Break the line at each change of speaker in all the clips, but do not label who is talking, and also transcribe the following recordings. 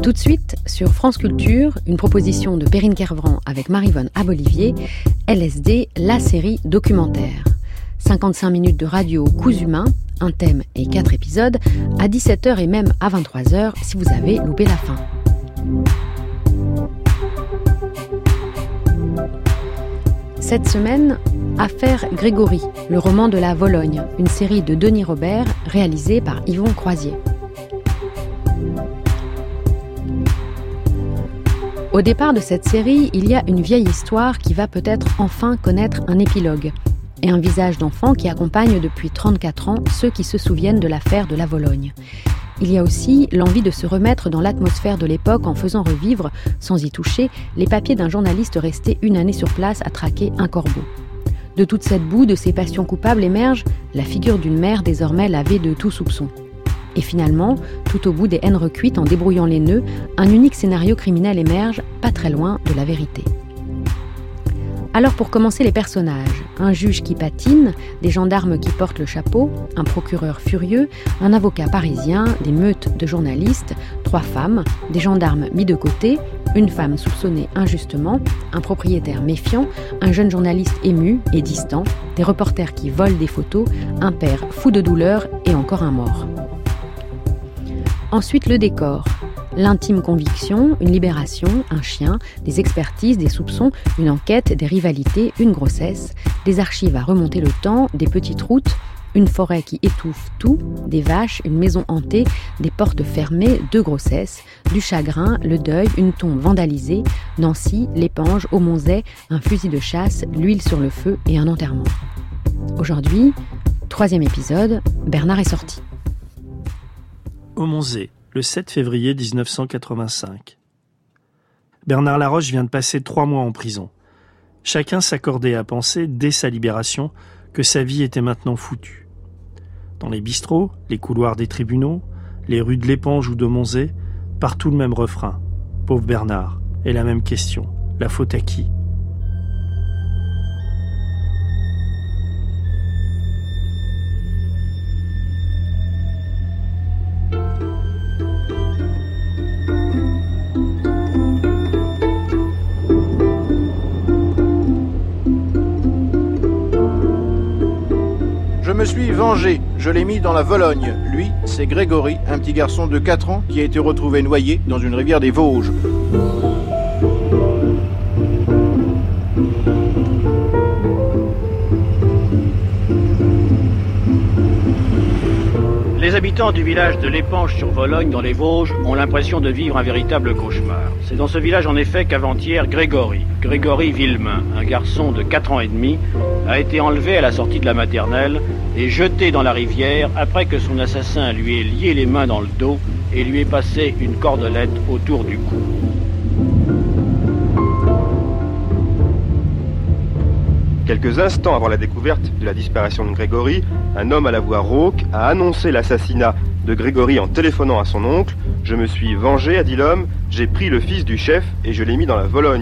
Tout de suite, sur France Culture, une proposition de Perrine Kervran avec Maryvonne Abolivier, LSD, la série documentaire. 55 minutes de radio coups humains, un thème et 4 épisodes, à 17h et même à 23h si vous avez loupé la fin. Cette semaine, Affaire Grégory, le roman de la Vologne, une série de Denis Robert réalisée par Yvon Croisier. Au départ de cette série, il y a une vieille histoire qui va peut-être enfin connaître un épilogue et un visage d'enfant qui accompagne depuis 34 ans ceux qui se souviennent de l'affaire de la Vologne. Il y a aussi l'envie de se remettre dans l'atmosphère de l'époque en faisant revivre, sans y toucher, les papiers d'un journaliste resté une année sur place à traquer un corbeau. De toute cette boue, de ces passions coupables émerge la figure d'une mère désormais lavée de tout soupçon. Et finalement, tout au bout des haines recuites en débrouillant les nœuds, un unique scénario criminel émerge, pas très loin de la vérité. Alors pour commencer les personnages, un juge qui patine, des gendarmes qui portent le chapeau, un procureur furieux, un avocat parisien, des meutes de journalistes, 3 femmes, des gendarmes mis de côté, une femme soupçonnée injustement, un propriétaire méfiant, un jeune journaliste ému et distant, des reporters qui volent des photos, un père fou de douleur et encore un mort. Ensuite, le décor. L'intime conviction, une libération, un chien, des expertises, des soupçons, une enquête, des rivalités, une grossesse, des archives à remonter le temps, des petites routes, une forêt qui étouffe tout, des vaches, une maison hantée, des portes fermées, 2 grossesses, du chagrin, le deuil, une tombe vandalisée, Nancy, l'épange, Aumonzey, un fusil de chasse, l'huile sur le feu et un enterrement. Aujourd'hui, 3e épisode, Bernard est sorti.
Aumonzey, le 7 février 1985. Bernard Laroche vient de passer 3 mois en prison. Chacun s'accordait à penser, dès sa libération, que sa vie était maintenant foutue. Dans les bistrots, les couloirs des tribunaux, les rues de l'Épange ou d'Aumonzey, partout le même refrain. Pauvre Bernard. Et la même question. La faute à qui ?
Je me suis vengé, je l'ai mis dans la Vologne. Lui, c'est Grégory, un petit garçon de 4 ans qui a été retrouvé noyé dans une rivière des Vosges.
Les habitants du village de l'Épange sur Vologne, dans les Vosges, ont l'impression de vivre un véritable cauchemar. C'est dans ce village en effet qu'avant-hier, Grégory Villemain, un garçon de 4 ans et demi, a été enlevé à la sortie de la maternelle et jeté dans la rivière après que son assassin lui ait lié les mains dans le dos et lui ait passé une cordelette autour du cou.
Quelques instants avant la découverte de la disparition de Grégory, un homme à la voix rauque a annoncé l'assassinat de Grégory en téléphonant à son oncle. « Je me suis vengé », a dit l'homme, « j'ai pris le fils du chef et je l'ai mis dans la Vologne ».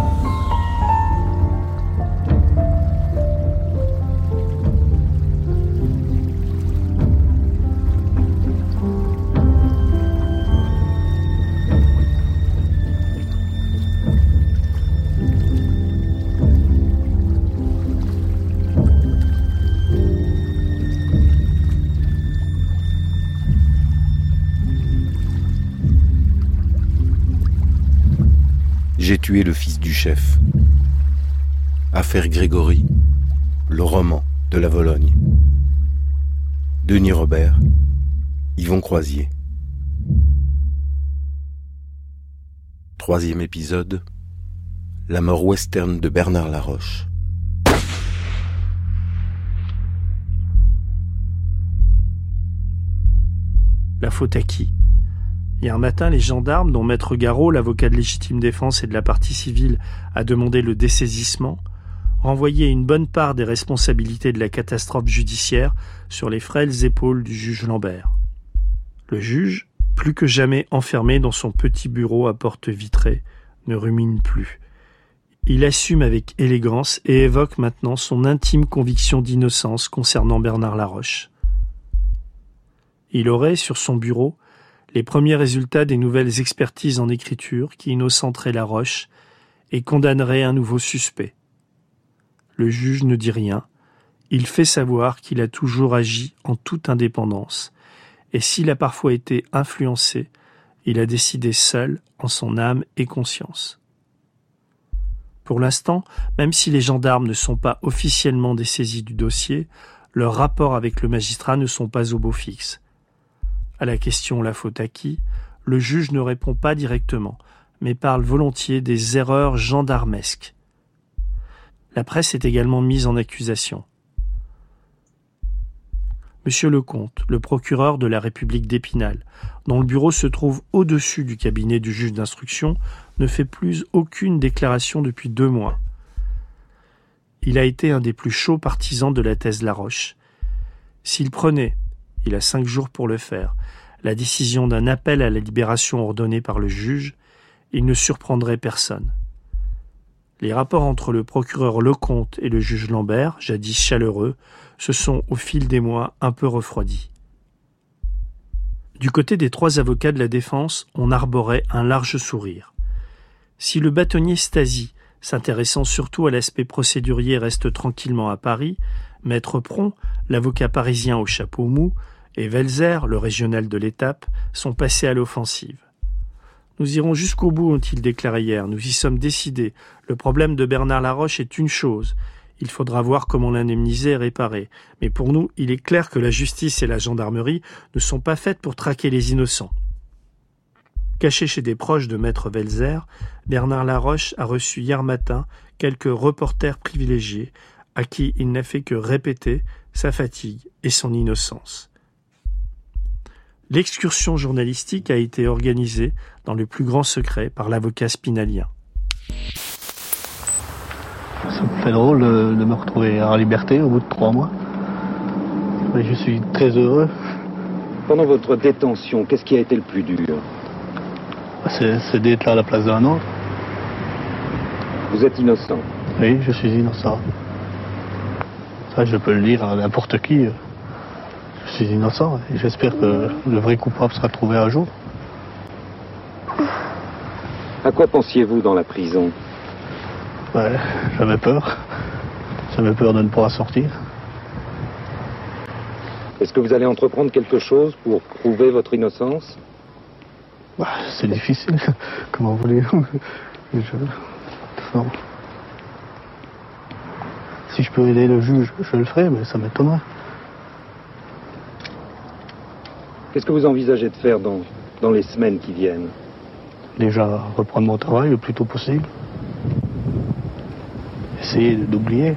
J'ai tué le fils du chef. Affaire Grégory, le roman de la Vologne. Denis Robert, Yvon Croisier. 3e épisode, la mort western de Bernard Laroche.
La faute à qui ? Hier matin, les gendarmes, dont Maître Garot, l'avocat de légitime défense et de la partie civile, a demandé le dessaisissement, renvoyaient une bonne part des responsabilités de la catastrophe judiciaire sur les frêles épaules du juge Lambert. Le juge, plus que jamais enfermé dans son petit bureau à porte vitrée, ne rumine plus. Il assume avec élégance et évoque maintenant son intime conviction d'innocence concernant Bernard Laroche. Il aurait, sur son bureau, les premiers résultats des nouvelles expertises en écriture qui innocenteraient Laroche et condamneraient un nouveau suspect. Le juge ne dit rien, il fait savoir qu'il a toujours agi en toute indépendance, et s'il a parfois été influencé, il a décidé seul, en son âme et conscience. Pour l'instant, même si les gendarmes ne sont pas officiellement dessaisis du dossier, leurs rapports avec le magistrat ne sont pas au beau fixe. À la question « la faute à qui ?», le juge ne répond pas directement, mais parle volontiers des erreurs gendarmesques. La presse est également mise en accusation. Monsieur Lecomte, le procureur de la République d'Épinal, dont le bureau se trouve au-dessus du cabinet du juge d'instruction, ne fait plus aucune déclaration depuis 2 mois. Il a été un des plus chauds partisans de la thèse Laroche. S'il prenait, il a 5 jours pour le faire, la décision d'un appel à la libération ordonnée par le juge, il ne surprendrait personne. Les rapports entre le procureur Lecomte et le juge Lambert, jadis chaleureux, se sont au fil des mois un peu refroidis. Du côté des 3 avocats de la défense, on arborait un large sourire. Si le bâtonnier Stasi, s'intéressant surtout à l'aspect procédurier, reste tranquillement à Paris, Maître Pron, l'avocat parisien au chapeau mou, et Welzer, le régional de l'étape, sont passés à l'offensive. Nous irons jusqu'au bout, ont-ils déclaré hier. Nous y sommes décidés. Le problème de Bernard Laroche est une chose. Il faudra voir comment l'indemniser et réparer. Mais pour nous, il est clair que la justice et la gendarmerie ne sont pas faites pour traquer les innocents. Caché chez des proches de Maître Welzer, Bernard Laroche a reçu hier matin quelques reporters privilégiés à qui il n'a fait que répéter sa fatigue et son innocence. L'excursion journalistique a été organisée dans le plus grand secret par l'avocat spinalien.
Ça me fait drôle de me retrouver en liberté au bout de 3 mois. Mais je suis très heureux.
Pendant votre détention, qu'est-ce qui a été le plus dur ?
C'est d'être là à la place d'un autre.
Vous êtes innocent ?
Oui, je suis innocent. Ça, je peux le dire à n'importe qui. Je suis innocent et j'espère que le vrai coupable sera trouvé un jour.
À quoi pensiez-vous dans la prison ?
Ouais, j'avais peur. J'avais peur de ne pas en sortir.
Est-ce que vous allez entreprendre quelque chose pour prouver votre innocence ?
C'est difficile. Comment voulez-vous ? Non. Si je peux aider le juge, je le ferai, mais ça m'étonnerait.
Qu'est-ce que vous envisagez de faire dans les semaines qui viennent ?
Déjà, reprendre mon travail le plus tôt possible. Essayer d'oublier.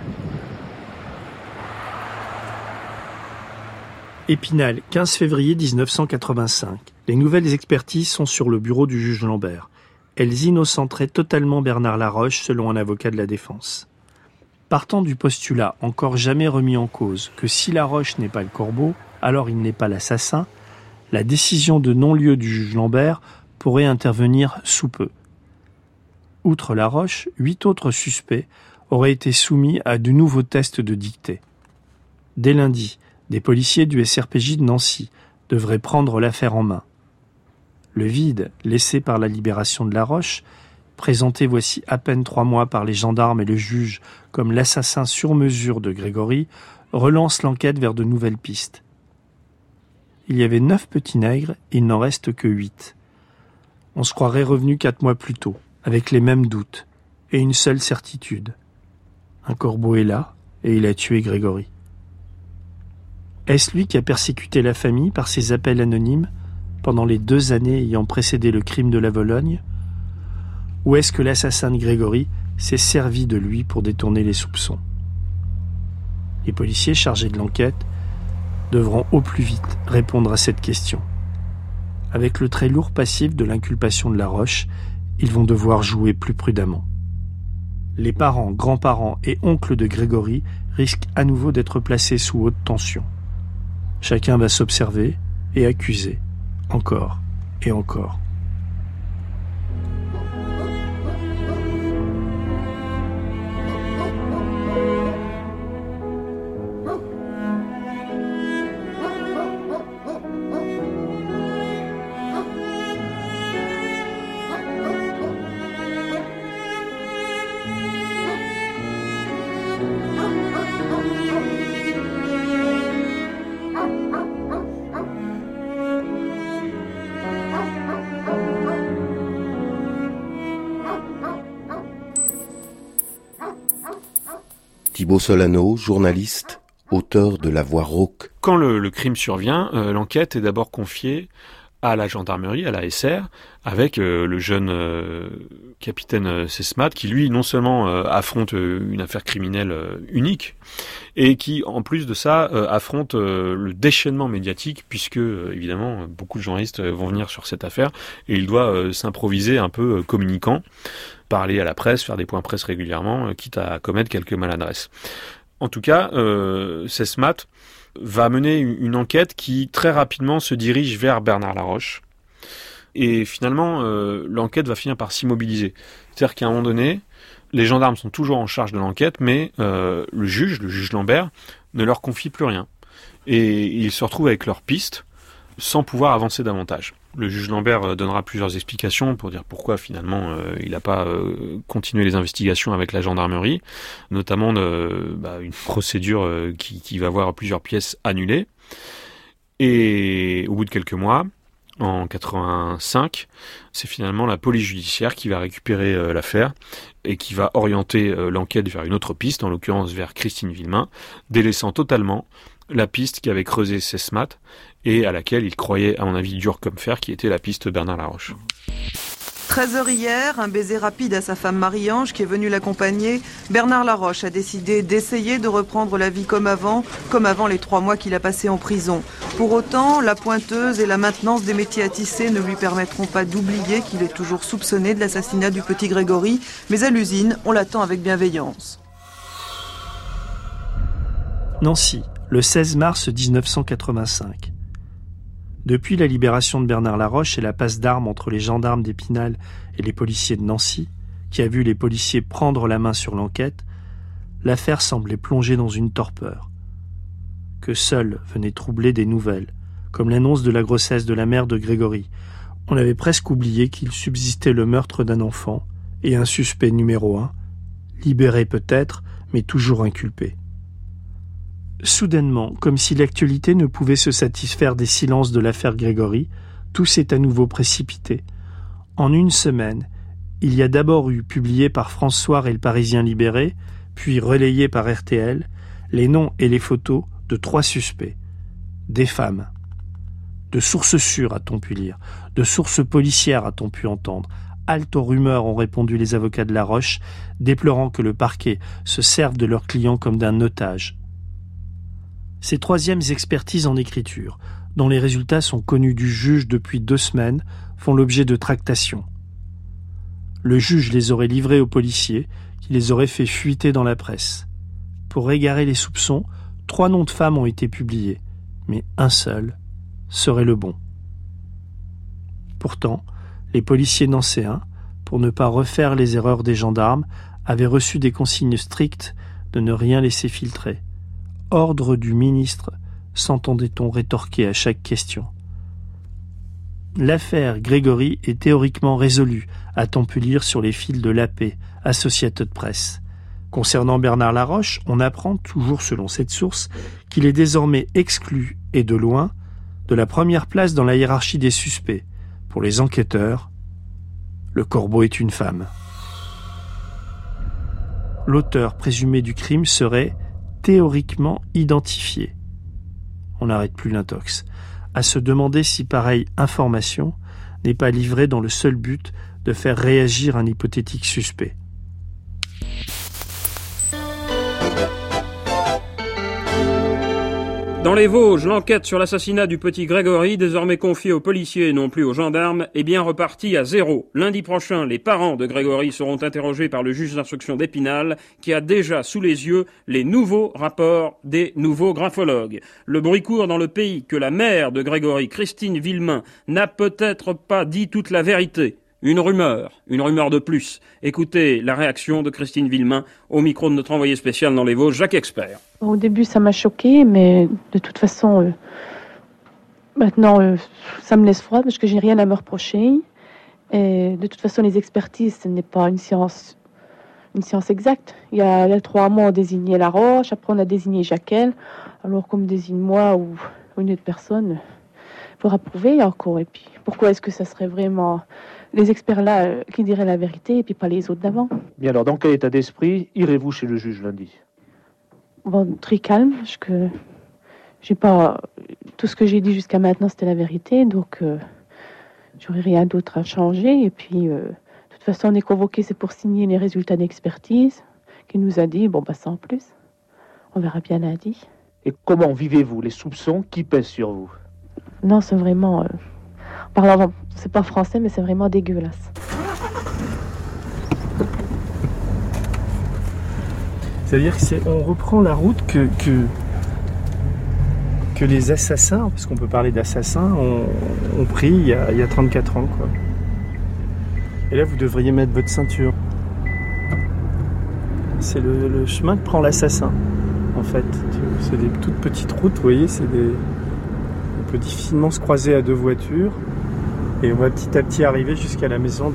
Épinal, 15 février 1985. Les nouvelles expertises sont sur le bureau du juge Lambert. Elles innocenteraient totalement Bernard Laroche, selon un avocat de la défense. Partant du postulat, encore jamais remis en cause, que si Laroche n'est pas le corbeau, alors il n'est pas l'assassin, la décision de non-lieu du juge Lambert pourrait intervenir sous peu. Outre Laroche, 8 autres suspects auraient été soumis à de nouveaux tests de dictée. Dès lundi, des policiers du SRPJ de Nancy devraient prendre l'affaire en main. Le vide laissé par la libération de Laroche, présenté voici à peine 3 mois par les gendarmes et le juge comme l'assassin sur mesure de Grégory, relance l'enquête vers de nouvelles pistes. Il y avait 9 petits nègres, il n'en reste que 8. On se croirait revenu 4 mois plus tôt, avec les mêmes doutes, et une seule certitude. Un corbeau est là, et il a tué Grégory. Est-ce lui qui a persécuté la famille par ses appels anonymes pendant les 2 années ayant précédé le crime de la Vologne ? Ou est-ce que l'assassin de Grégory s'est servi de lui pour détourner les soupçons ? Les policiers chargés de l'enquête devront au plus vite répondre à cette question. Avec le très lourd passif de l'inculpation de Laroche, ils vont devoir jouer plus prudemment. Les parents, grands-parents et oncles de Grégory risquent à nouveau d'être placés sous haute tension. Chacun va s'observer et accuser, encore et encore.
Thibaut Solano, journaliste, auteur de La Voix rauque.
Quand le crime survient, l'enquête est d'abord confiée à la gendarmerie, à la SR, avec le jeune capitaine Sesmat, qui lui, non seulement affronte une affaire criminelle unique, et qui, en plus de ça, affronte le déchaînement médiatique, puisque, évidemment, beaucoup de journalistes vont venir sur cette affaire, et il doit s'improviser un peu communicant, parler à la presse, faire des points presse régulièrement, quitte à commettre quelques maladresses. En tout cas, Sesmat va mener une enquête qui très rapidement se dirige vers Bernard Laroche. Et finalement, l'enquête va finir par s'immobiliser. C'est-à-dire qu'à un moment donné, les gendarmes sont toujours en charge de l'enquête, mais le juge Lambert, ne leur confie plus rien. Et ils se retrouvent avec leurs pistes sans pouvoir avancer davantage. Le juge Lambert donnera plusieurs explications pour dire pourquoi finalement il n'a pas continué les investigations avec la gendarmerie, notamment une procédure qui va voir plusieurs pièces annulées. Et au bout de quelques mois, en 85, c'est finalement la police judiciaire qui va récupérer l'affaire et qui va orienter l'enquête vers une autre piste, en l'occurrence vers Christine Villemain, délaissant totalement la piste qui avait creusé Sesmat et à laquelle il croyait, à mon avis, dur comme fer, qui était la piste Bernard Laroche.
13h hier, un baiser rapide à sa femme Marie-Ange qui est venue l'accompagner. Bernard Laroche a décidé d'essayer de reprendre la vie comme avant les 3 mois qu'il a passés en prison. Pour autant, la pointeuse et la maintenance des métiers à tisser ne lui permettront pas d'oublier qu'il est toujours soupçonné de l'assassinat du petit Grégory, mais à l'usine, on l'attend avec bienveillance.
Nancy, le 16 mars 1985. Depuis la libération de Bernard Laroche et la passe d'armes entre les gendarmes d'Épinal et les policiers de Nancy, qui a vu les policiers prendre la main sur l'enquête, l'affaire semblait plongée dans une torpeur. Que seules venaient troubler des nouvelles, comme l'annonce de la grossesse de la mère de Grégory. On avait presque oublié qu'il subsistait le meurtre d'un enfant et un suspect numéro 1, libéré peut-être, mais toujours inculpé. Soudainement, comme si l'actualité ne pouvait se satisfaire des silences de l'affaire Grégory, tout s'est à nouveau précipité. En une semaine, il y a d'abord eu publié par France Soir et le Parisien libéré, puis relayé par RTL, les noms et les photos de 3 suspects. Des femmes. De sources sûres, a-t-on pu lire. De sources policières, a-t-on pu entendre. Halte aux rumeurs, ont répondu les avocats de Laroche, déplorant que le parquet se serve de leurs clients comme d'un otage. Ces 3e expertises en écriture, dont les résultats sont connus du juge depuis 2 semaines, font l'objet de tractations. Le juge les aurait livrées aux policiers, qui les auraient fait fuiter dans la presse. Pour égarer les soupçons, 3 noms de femmes ont été publiés, mais un seul serait le bon. Pourtant, les policiers nancéens, pour ne pas refaire les erreurs des gendarmes, avaient reçu des consignes strictes de ne rien laisser filtrer. Ordre du ministre, s'entendait-on rétorquer à chaque question. L'affaire Grégory est théoriquement résolue, a-t-on pu lire sur les fils de l'AP, Associated Press. Concernant Bernard Laroche, on apprend, toujours selon cette source, qu'il est désormais exclu, et de loin, de la première place dans la hiérarchie des suspects. Pour les enquêteurs, le corbeau est une femme. L'auteur présumé du crime serait théoriquement identifié. On n'arrête plus l'intox. À se demander si pareille information n'est pas livrée dans le seul but de faire réagir un hypothétique suspect.
Dans les Vosges, l'enquête sur l'assassinat du petit Grégory, désormais confiée aux policiers et non plus aux gendarmes, est bien repartie à zéro. Lundi prochain, les parents de Grégory seront interrogés par le juge d'instruction d'Épinal, qui a déjà sous les yeux les nouveaux rapports des nouveaux graphologues. Le bruit court dans le pays que la mère de Grégory, Christine Villemain, n'a peut-être pas dit toute la vérité. Une rumeur de plus. Écoutez la réaction de Christine Villemain au micro de notre envoyé spécial dans les Vosges, Jacques Expert.
Au début, ça m'a choquée, mais de toute façon, maintenant, ça me laisse froide parce que j'ai rien à me reprocher. Et de toute façon, les expertises, ce n'est pas une science exacte. Il y a 3 mois, on désignait Laroche, après on a désigné Jacquel. Alors qu'on me désigne moi ou une autre personne, il faudra prouver encore. Et puis, pourquoi est-ce que ça serait vraiment les experts-là qui diraient la vérité et puis pas les autres d'avant?
Bien alors, dans quel état d'esprit irez-vous chez le juge lundi?
bon, très calme, parce que j'ai pas... Tout ce que j'ai dit jusqu'à maintenant, c'était la vérité, donc j'aurais rien d'autre à changer. Et puis, de toute façon, on est convoqué, c'est pour signer les résultats d'expertise, qui nous a dit, bon, bah, sans plus. On verra bien lundi.
Et comment vivez-vous les soupçons qui pèsent sur vous?
Non, c'est vraiment... Pardon, c'est pas français, mais c'est vraiment dégueulasse.
C'est-à-dire qu'on reprend la route que les assassins, parce qu'on peut parler d'assassins, ont pris il y a 34 ans, quoi. Et là, vous devriez mettre votre ceinture. C'est le chemin que prend l'assassin, en fait. C'est des toutes petites routes, vous voyez, on peut difficilement se croiser à deux voitures, et on va petit à petit arriver jusqu'à la maison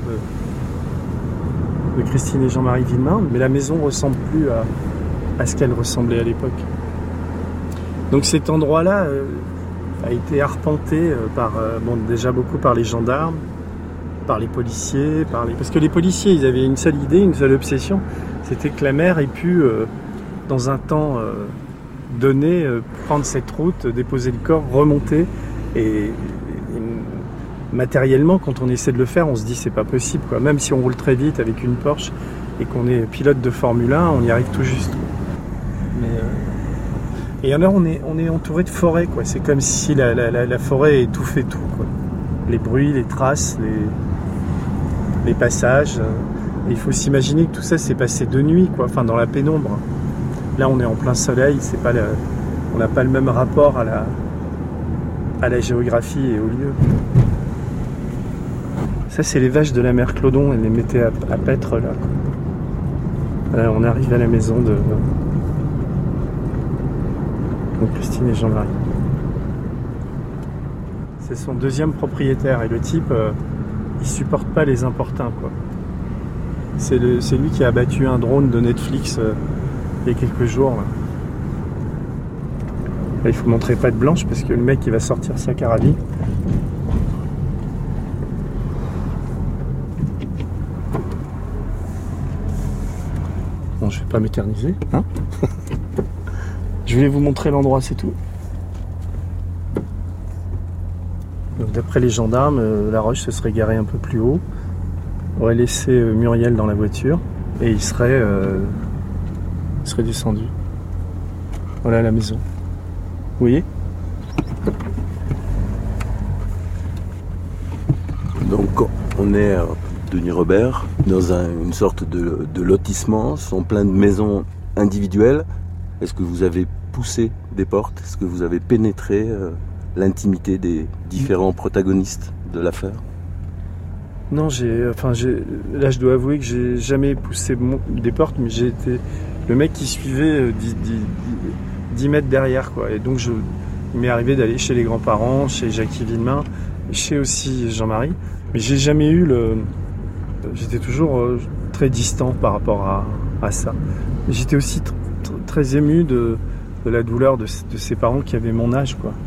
de Christine et Jean-Marie Villemain, mais la maison ne ressemble plus à ce qu'elle ressemblait à l'époque. Donc cet endroit-là a été arpenté déjà beaucoup par les gendarmes, par les policiers, parce que les policiers, ils avaient une seule idée, une seule obsession, c'était que la mère ait pu, dans un temps donné, prendre cette route, déposer le corps, remonter, et matériellement, quand on essaie de le faire, on se dit c'est pas possible, quoi. Même si on roule très vite avec une Porsche et qu'on est pilote de Formule 1, on y arrive tout juste. Et alors on est entouré de forêts, quoi. C'est comme si la forêt étouffait tout, quoi. Les bruits, les traces, les passages. Et il faut s'imaginer que tout ça s'est passé de nuit, quoi. Enfin, dans la pénombre. Là, on est en plein soleil. On n'a pas le même rapport à la géographie et au lieu. Ça, c'est les vaches de la mère Clodon. Elle les mettait à paître, là, quoi. Là, on arrive à la maison de Christine et Jean-Marie. C'est son deuxième propriétaire et le type, il supporte pas les importuns, quoi. C'est lui qui a abattu un drone de Netflix il y a quelques jours. Là, il faut montrer patte blanche parce que le mec il va sortir sa carabine. Bon, je vais pas m'éterniser, hein. Je voulais vous montrer l'endroit, c'est tout. Donc, d'après les gendarmes, la Roche se serait garée un peu plus haut. On aurait laissé Muriel dans la voiture et il serait descendu. Voilà la maison. Vous voyez ?
Donc on est à Denis Robert dans une sorte de lotissement. Ce sont plein de maisons individuelles. Est-ce que vous avez poussé des portes? Est-ce que vous avez pénétré l'intimité des différents protagonistes de l'affaire?
Non, là je dois avouer que j'ai jamais poussé des portes, mais j'ai été le mec qui suivait 10 mètres derrière, quoi. Et donc il m'est arrivé d'aller chez les grands-parents, chez Jackie Villemain, chez aussi Jean-Marie, mais j'ai jamais eu j'étais toujours très distant par rapport à ça. J'étais aussi très ému de la douleur de ses parents qui avaient mon âge, quoi.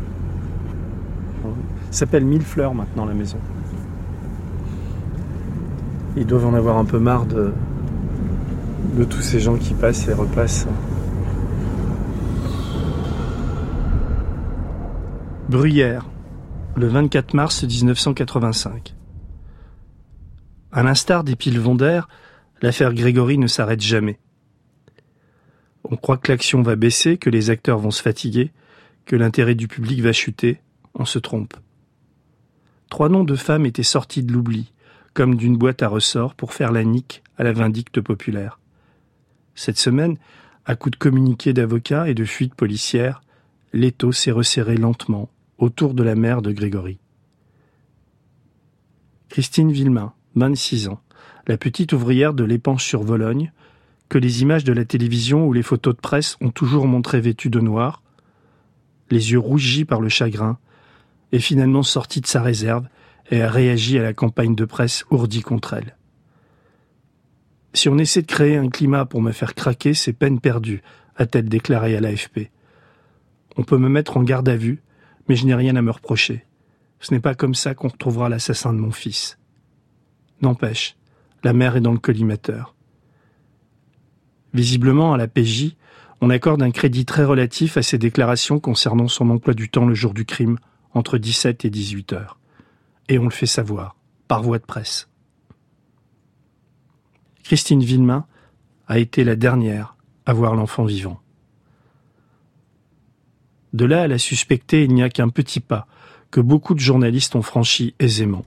Ça s'appelle Millefleurs maintenant, la maison. Ils doivent en avoir un peu marre de tous ces gens qui passent et repassent. Bruyères, le 24 mars 1985. À l'instar des Pillevondère, l'affaire Grégory ne s'arrête jamais. On croit que l'action va baisser, que les acteurs vont se fatiguer, que l'intérêt du public va chuter. On se trompe. 3 noms de femmes étaient sortis de l'oubli, comme d'une boîte à ressorts pour faire la nique à la vindicte populaire. Cette semaine, à coups de communiqués d'avocats et de fuites policières, l'étau s'est resserré lentement autour de la mère de Grégory. Christine Villemain, 26 ans, la petite ouvrière de l'Épanche-sur-Vologne, que les images de la télévision ou les photos de presse ont toujours montré vêtue de noir, les yeux rougis par le chagrin, est finalement sortie de sa réserve et a réagi à la campagne de presse ourdie contre elle. Si on essaie de créer un climat pour me faire craquer, c'est peine perdue, a-t-elle déclaré à l'AFP. On peut me mettre en garde à vue, mais je n'ai rien à me reprocher. Ce n'est pas comme ça qu'on retrouvera l'assassin de mon fils. N'empêche, la mère est dans le collimateur. Visiblement, à la PJ, On accorde un crédit très relatif à ses déclarations concernant son emploi du temps le jour du crime, entre 17 et 18 heures. Et on le fait savoir, par voie de presse. Christine Villemain a été la dernière à voir l'enfant vivant. De là à la suspecter, il n'y a qu'un petit pas que beaucoup de journalistes ont franchi aisément.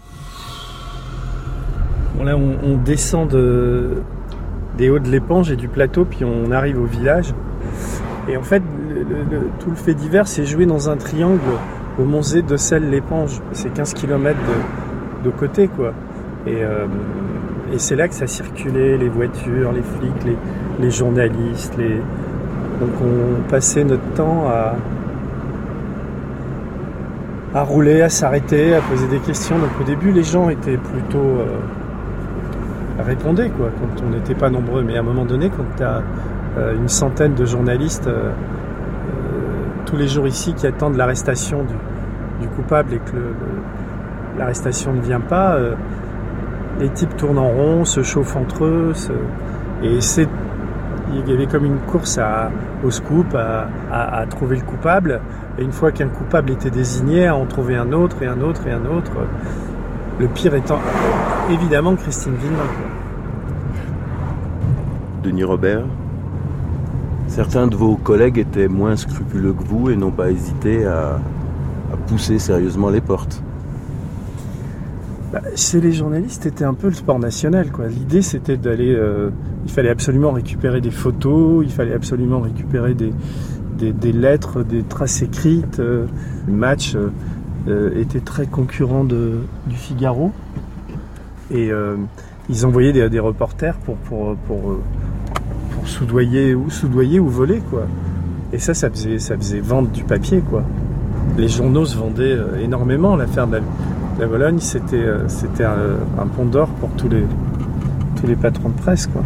Bon là, on descend des hauts de l'Épange et du plateau, puis on arrive au village. Et en fait, tout le fait divers s'est joué dans un triangle au Monzé, Decelles-l'Épange. C'est 15 km de côté, quoi. Et c'est là que ça circulait, les voitures, les flics, les journalistes. Donc on passait notre temps à rouler, à s'arrêter, à poser des questions. Donc au début, les gens étaient plutôt... répondaient, quoi, quand on n'était pas nombreux. Mais à un moment donné, quand tu as une centaine de journalistes tous les jours ici qui attendent l'arrestation du coupable et que l'arrestation ne vient pas, les types tournent en rond, se chauffent entre eux, et il y avait comme une course au scoop, à trouver le coupable, et une fois qu'un coupable était désigné, à en trouver un autre, et un autre, et un autre. Le pire étant évidemment Christine Villemain.
Denis Robert, certains de vos collègues étaient moins scrupuleux que vous et n'ont pas hésité à pousser sérieusement les portes.
Chez les journalistes, c'était un peu le sport national, quoi. L'idée, c'était d'aller... il fallait absolument récupérer des photos, il fallait absolument récupérer des lettres, des traces écrites. Le match était très concurrent du Figaro. Et ils envoyaient des reporters pour soudoyer ou voler, quoi. Et ça faisait vendre du papier, quoi. Les journaux se vendaient énormément. L'affaire de la Vologne, c'était un pont d'or pour tous les patrons de presse, quoi.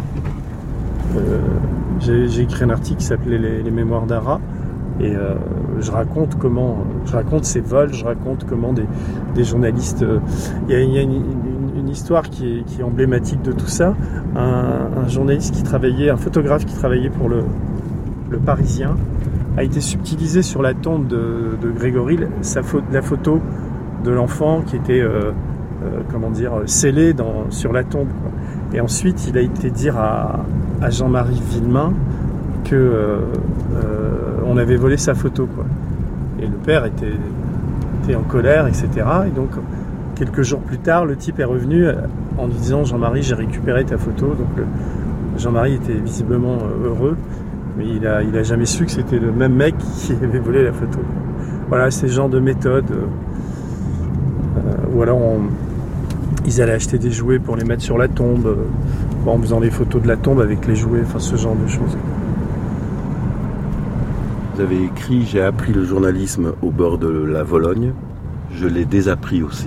J'ai écrit un article qui s'appelait les Mémoires d'Arras, et je raconte ces vols, je raconte comment des journalistes... Il y a une histoire qui est emblématique de tout ça. Un journaliste un photographe qui travaillait pour le Parisien, a été subtilisé sur la tombe de Grégory, la photo de l'enfant qui était scellée sur la tombe, quoi. Et ensuite il a été dire à Jean-Marie Villemain que on avait volé sa photo, quoi. Et le père était en colère, etc. Et donc quelques jours plus tard, le type est revenu en lui disant: Jean-Marie, j'ai récupéré ta photo. Donc Jean-Marie était visiblement heureux, mais il a jamais su que c'était le même mec qui avait volé la photo. Voilà, c'est ce genre de méthode. Ou alors ils allaient acheter des jouets pour les mettre sur la tombe, en faisant les photos de la tombe avec les jouets, enfin ce genre de choses.
Vous avez écrit: j'ai appris le journalisme au bord de la Vologne, je l'ai désappris aussi.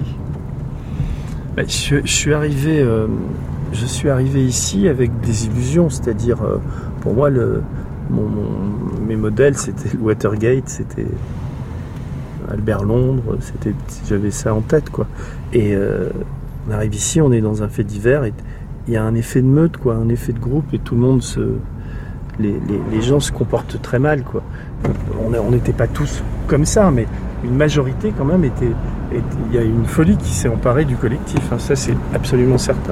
Je suis arrivé ici avec des illusions, c'est-à-dire pour moi mes modèles c'était le Watergate, c'était Albert Londres, j'avais ça en tête, quoi. Et on arrive ici, on est dans un fait divers, et il y a un effet de meute, quoi, un effet de groupe, et tout le monde les gens se comportent très mal, quoi. On n'était pas tous comme ça, mais une majorité quand même il y a une folie qui s'est emparée du collectif, hein, ça c'est absolument certain.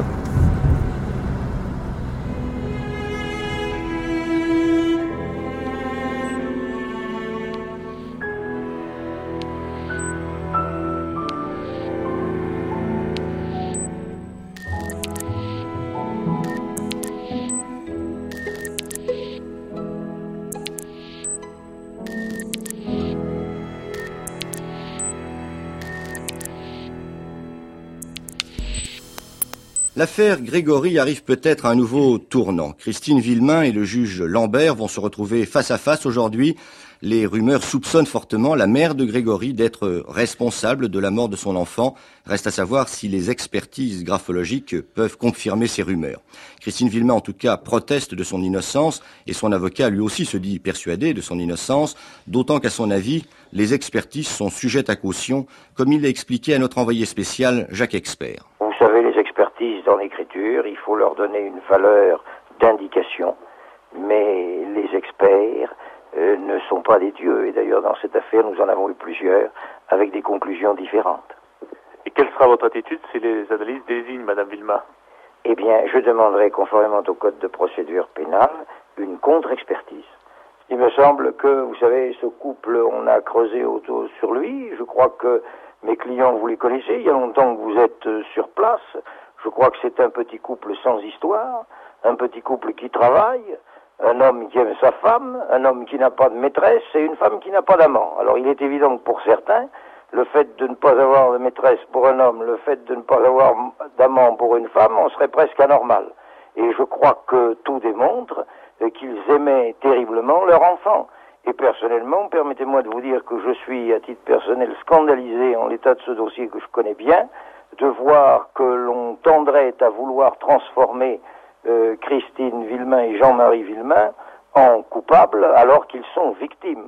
L'affaire Grégory arrive peut-être à un nouveau tournant. Christine Villemain et le juge Lambert vont se retrouver face à face aujourd'hui. Les rumeurs soupçonnent fortement la mère de Grégory d'être responsable de la mort de son enfant. Reste à savoir si les expertises graphologiques peuvent confirmer ces rumeurs. Christine Villemain, en tout cas, proteste de son innocence, et son avocat lui aussi se dit persuadé de son innocence, d'autant qu'à son avis, les expertises sont sujettes à caution, comme il l'a expliqué à notre envoyé spécial, Jacques Expert.
Vous savez, les expertises dans l'écriture, il faut leur donner une valeur d'indication. mais les experts ne sont pas des dieux. Et d'ailleurs, dans cette affaire, nous en avons eu plusieurs avec des conclusions différentes.
Et quelle sera votre attitude si les analyses désignent Madame Villemain?
Eh bien, je demanderai, conformément au code de procédure pénale, une contre-expertise. Il me semble que, vous savez, ce couple, on a creusé autour sur lui. Je crois que mes clients, vous les connaissez. Il y a longtemps que vous êtes sur place. Je crois que c'est un petit couple sans histoire, un petit couple qui travaille, un homme qui aime sa femme, un homme qui n'a pas de maîtresse et une femme qui n'a pas d'amant. Alors il est évident que pour certains, le fait de ne pas avoir de maîtresse pour un homme, le fait de ne pas avoir d'amant pour une femme, on serait presque anormal. Et je crois que tout démontre qu'ils aimaient terriblement leur enfant. Et personnellement, permettez-moi de vous dire que je suis, à titre personnel, scandalisé en l'état de ce dossier que je connais bien, de voir que l'on tendrait à vouloir transformer Christine Villemain et Jean-Marie Villemain en coupables alors qu'ils sont victimes.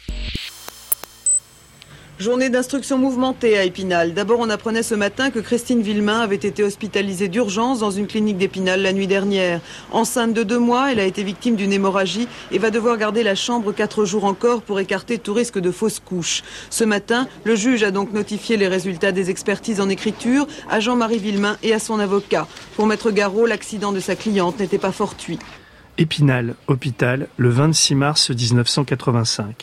Journée d'instruction mouvementée à Épinal. D'abord, on apprenait ce matin que Christine Villemain avait été hospitalisée d'urgence dans une clinique d'Épinal la nuit dernière. Enceinte de 2 mois, elle a été victime d'une hémorragie et va devoir garder la chambre 4 jours encore pour écarter tout risque de fausse couche. Ce matin, le juge a donc notifié les résultats des expertises en écriture à Jean-Marie Villemain et à son avocat. Pour Maître Garot, l'accident de sa cliente n'était pas fortuit.
Épinal, hôpital, le 26 mars 1985.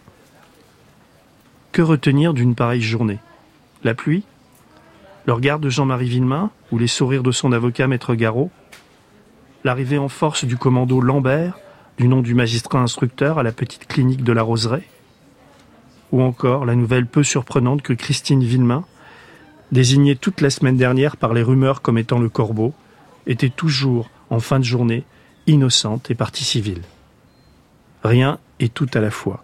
Que retenir d'une pareille journée? La pluie? Le regard de Jean-Marie Villemain ou les sourires de son avocat Maître Garot? L'arrivée en force du commando Lambert, du nom du magistrat instructeur à la petite clinique de la Roseraie? Ou encore la nouvelle peu surprenante que Christine Villemain, désignée toute la semaine dernière par les rumeurs comme étant le corbeau, était toujours, en fin de journée, innocente et partie civile. Rien et tout à la fois.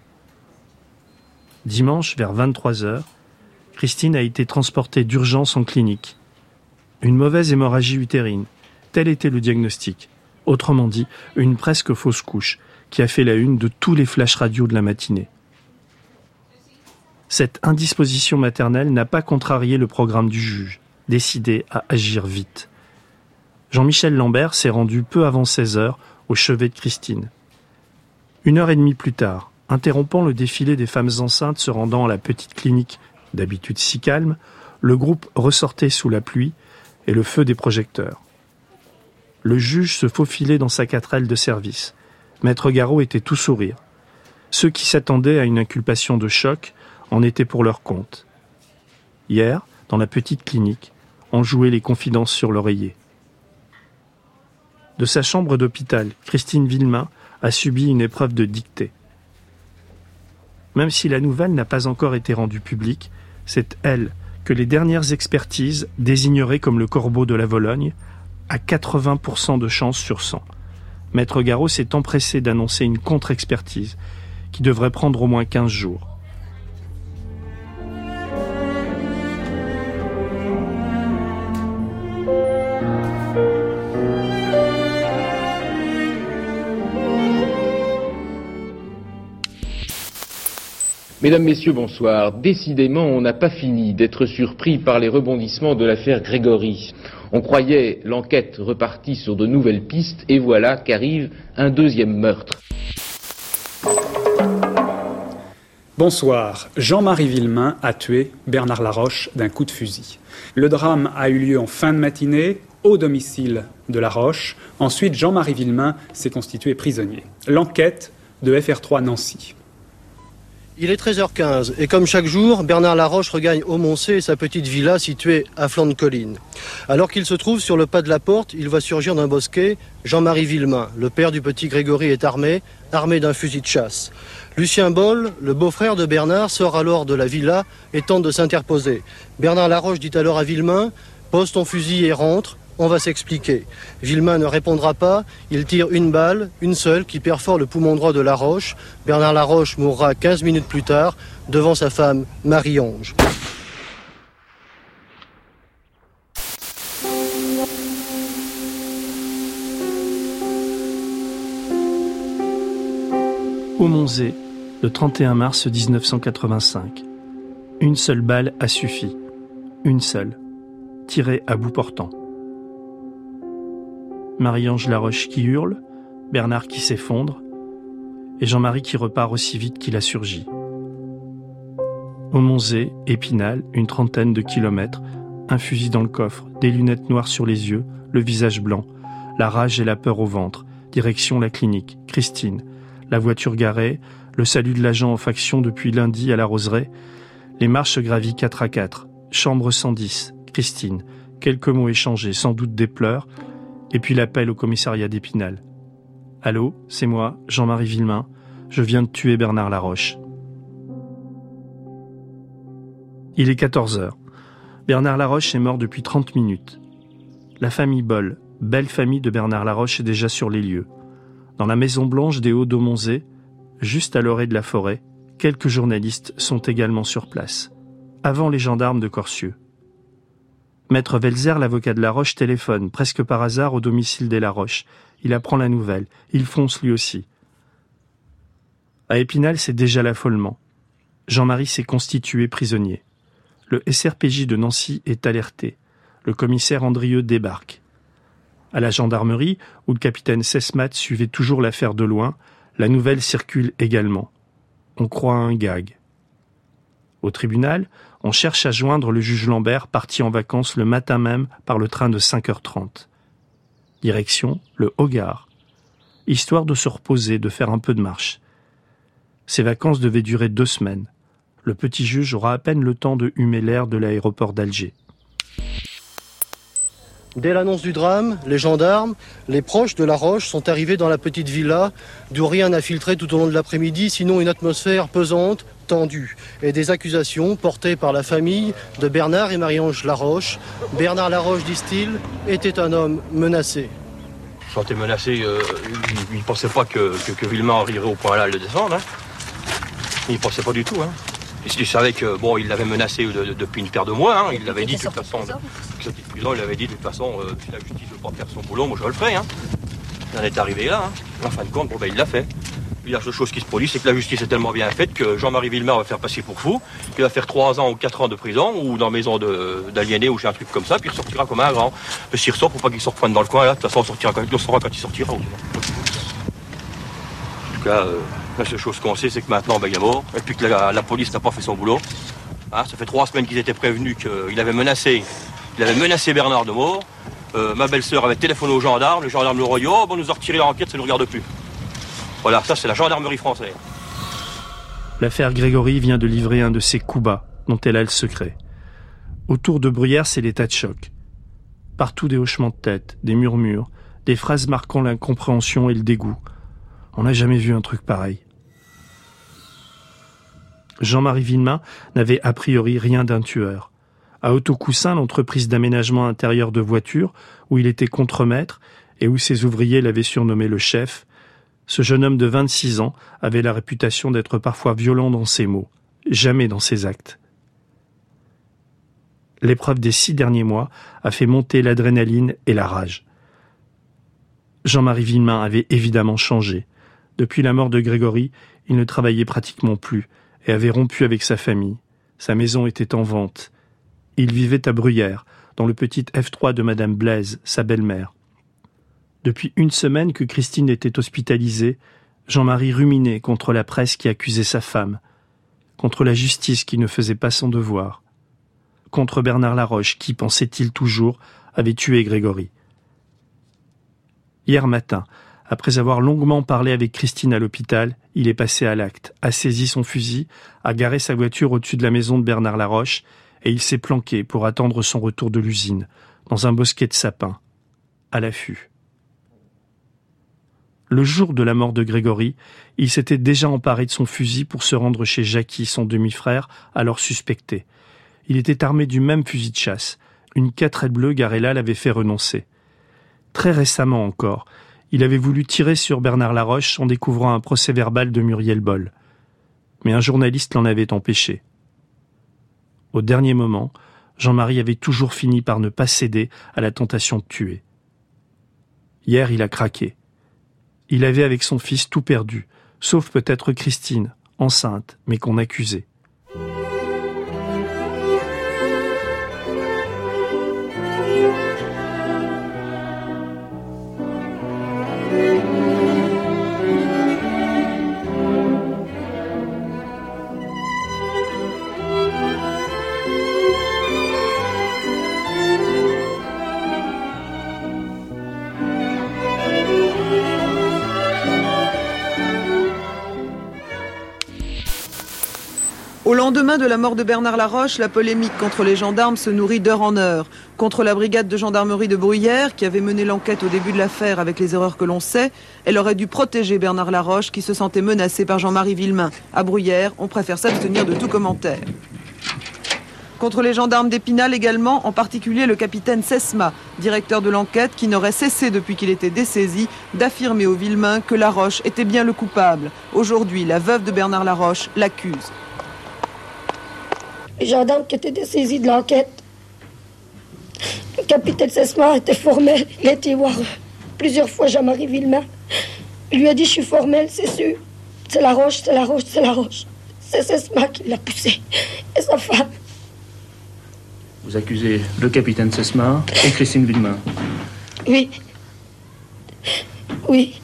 Dimanche, vers 23h, Christine a été transportée d'urgence en clinique. Une mauvaise hémorragie utérine, tel était le diagnostic. Autrement dit, une presque fausse couche, qui a fait la une de tous les flashs radio de la matinée. Cette indisposition maternelle n'a pas contrarié le programme du juge, décidé à agir vite. Jean-Michel Lambert s'est rendu peu avant 16h au chevet de Christine. 1h30 plus tard, interrompant le défilé des femmes enceintes se rendant à la petite clinique, d'habitude si calme, le groupe ressortait sous la pluie et le feu des projecteurs. Le juge se faufilait dans sa 4L de service. Maître Garot était tout sourire. Ceux qui s'attendaient à une inculpation de choc en étaient pour leur compte. Hier, dans la petite clinique, on jouait les confidences sur l'oreiller. De sa chambre d'hôpital, Christine Villemain a subi une épreuve de dictée. Même si la nouvelle n'a pas encore été rendue publique, c'est elle que les dernières expertises désigneraient comme le corbeau de la Vologne, à 80% de chance sur 100. Maître Garot s'est empressé d'annoncer une contre-expertise qui devrait prendre au moins 15 jours.
Mesdames, Messieurs, bonsoir. Décidément, on n'a pas fini d'être surpris par les rebondissements de l'affaire Grégory. On croyait l'enquête repartie sur de nouvelles pistes, et voilà qu'arrive un deuxième meurtre.
Bonsoir. Jean-Marie Villemain a tué Bernard Laroche d'un coup de fusil. Le drame a eu lieu en fin de matinée, au domicile de Laroche. Ensuite, Jean-Marie Villemain s'est constitué prisonnier. L'enquête de FR3 Nancy.
Il est 13h15 et comme chaque jour, Bernard Laroche regagne Aumoncey et sa petite villa située à flanc de colline. Alors qu'il se trouve sur le pas de la porte, il voit surgir d'un bosquet Jean-Marie Villemain. Le père du petit Grégory est armé d'un fusil de chasse. Lucien Boll, le beau-frère de Bernard, sort alors de la villa et tente de s'interposer. Bernard Laroche dit alors à Villemain « Pose ton fusil et rentre, on va s'expliquer ». Villemain ne répondra pas, il tire une balle, une seule, qui perfore le poumon droit de Laroche. Bernard Laroche mourra 15 minutes plus tard, devant sa femme Marie-Ange.
Aumontzey, le 31 mars 1985. Une seule balle a suffi. Une seule. Tirée à bout portant. Marie-Ange Laroche qui hurle, Bernard qui s'effondre, et Jean-Marie qui repart aussi vite qu'il a surgi. Au Monzé, Épinal, une 30aine de kilomètres, un fusil dans le coffre, des lunettes noires sur les yeux, le visage blanc, la rage et la peur au ventre, direction la clinique, Christine, la voiture garée, le salut de l'agent en faction depuis lundi à la Roseraie, les marches gravies 4 à 4, chambre 110, Christine, quelques mots échangés, sans doute des pleurs, et puis l'appel au commissariat d'Épinal. « Allô, c'est moi, Jean-Marie Villemain, je viens de tuer Bernard Laroche. » Il est 14h. Bernard Laroche est mort depuis 30 minutes. La famille Boll, belle famille de Bernard Laroche, est déjà sur les lieux. Dans la maison blanche des Hauts-d'Aumonzé, juste à l'orée de la forêt, quelques journalistes sont également sur place, avant les gendarmes de Corcieux. Maître Welzer, l'avocat de Laroche, téléphone, presque par hasard, au domicile des Laroche. Il apprend la nouvelle. Il fonce lui aussi. À Épinal, c'est déjà l'affolement. Jean-Marie s'est constitué prisonnier. Le SRPJ de Nancy est alerté. Le commissaire Andrieux débarque. À la gendarmerie, où le capitaine Sesmat suivait toujours l'affaire de loin, la nouvelle circule également. On croit à un gag. Au tribunal, on cherche à joindre le juge Lambert, parti en vacances le matin même par le train de 5h30. Direction, le Hogarth, histoire de se reposer, de faire un peu de marche. Ces vacances devaient durer 2 semaines. Le petit juge aura à peine le temps de humer l'air de l'aéroport d'Alger.
Dès l'annonce du drame, les gendarmes, les proches de Laroche sont arrivés dans la petite villa, d'où rien n'a filtré tout au long de l'après-midi, sinon une atmosphère pesante, tendue, et des accusations portées par la famille de Bernard et Marie-Ange Laroche. Bernard Laroche, disent-ils, était un homme menacé.
Je me sentais menacé, il ne pensait pas que Villemain arriverait au point là à le descendre. Hein. Il ne pensait pas du tout. Hein. Il savait que il l'avait menacé depuis une paire de mois. Hein. Il l'avait dit de toute façon. Sorti de prison, il avait dit de toute façon, si la justice ne veut pas faire son boulot, moi je le ferai. Hein. Il en est arrivé là. Hein. En fin de compte, il l'a fait. Il y a la chose qui se produit, c'est que la justice est tellement bien faite que Jean-Marie Villemain va faire passer pour fou. Il va faire 3 ans ou 4 ans de prison ou dans maison d'aliénés ou chez un truc comme ça, puis il ressortira comme un grand. Mais s'il ressort, faut pas qu'il sorte dans le coin là. De toute façon, il saura quand il sortira. En tout cas. La seule chose qu'on sait, c'est que maintenant, il est mort, et puis que la police n'a pas fait son boulot. Hein, ça fait 3 semaines qu'ils étaient prévenus qu'il avait menacé Bernard de mort. Ma belle-sœur avait téléphoné aux gendarmes, les gendarmes leur ont dit « Oh, on nous a retiré l'enquête, ça ne nous regarde plus ». Voilà, ça c'est la gendarmerie française.
L'affaire Grégory vient de livrer un de ses coups bas, dont elle a le secret. Autour de Bruyères, c'est l'état de choc. Partout des hochements de tête, des murmures, des phrases marquant l'incompréhension et le dégoût. On n'a jamais vu un truc pareil. Jean-Marie Villemain n'avait a priori rien d'un tueur. À Autocoussin, l'entreprise d'aménagement intérieur de voitures, où il était contremaître et où ses ouvriers l'avaient surnommé le chef, ce jeune homme de 26 ans avait la réputation d'être parfois violent dans ses mots, jamais dans ses actes. L'épreuve des 6 derniers mois a fait monter l'adrénaline et la rage. Jean-Marie Villemain avait évidemment changé. Depuis la mort de Grégory, il ne travaillait pratiquement plus et avait rompu avec sa famille. Sa maison était en vente. Il vivait à Bruyères, dans le petit F3 de Madame Blaise, sa belle-mère. Depuis 1 semaine que Christine était hospitalisée, Jean-Marie ruminait contre la presse qui accusait sa femme, contre la justice qui ne faisait pas son devoir, contre Bernard Laroche qui, pensait-il toujours, avait tué Grégory. Hier matin, après avoir longuement parlé avec Christine à l'hôpital, il est passé à l'acte, a saisi son fusil, a garé sa voiture au-dessus de la maison de Bernard Laroche et il s'est planqué pour attendre son retour de l'usine, dans un bosquet de sapins, à l'affût. Le jour de la mort de Grégory, il s'était déjà emparé de son fusil pour se rendre chez Jackie, son demi-frère, alors suspecté. Il était armé du même fusil de chasse. Une 4 bleue garée là l'avait fait renoncer. Très récemment encore, il avait voulu tirer sur Bernard Laroche en découvrant un procès-verbal de Muriel Boll. Mais un journaliste l'en avait empêché. Au dernier moment, Jean-Marie avait toujours fini par ne pas céder à la tentation de tuer. Hier, il a craqué. Il avait avec son fils tout perdu, sauf peut-être Christine, enceinte, mais qu'on accusait.
lendemain de la mort de Bernard Laroche, la polémique contre les gendarmes se nourrit d'heure en heure. Contre la brigade de gendarmerie de Bruyères, qui avait mené l'enquête au début de l'affaire avec les erreurs que l'on sait, elle aurait dû protéger Bernard Laroche qui se sentait menacé par Jean-Marie Villemain. À Bruyères, on préfère s'abstenir de tout commentaire. Contre les gendarmes d'Épinal également, en particulier le capitaine Sesma, directeur de l'enquête, qui n'aurait cessé depuis qu'il était dessaisi d'affirmer au Villemain que Laroche était bien le coupable. Aujourd'hui, la veuve de Bernard Laroche l'accuse.
Les gendarmes qui étaient dessaisis de l'enquête, le capitaine Sesma était formel. Il a été voir plusieurs fois Jean-Marie Villemain. Il lui a dit « Je suis formel, c'est sûr. C'est Laroche, c'est Laroche, c'est Laroche. » C'est Sesma qui l'a poussé. Et sa femme.
Vous accusez le capitaine Sesma et Christine Villemain.
Oui. Oui.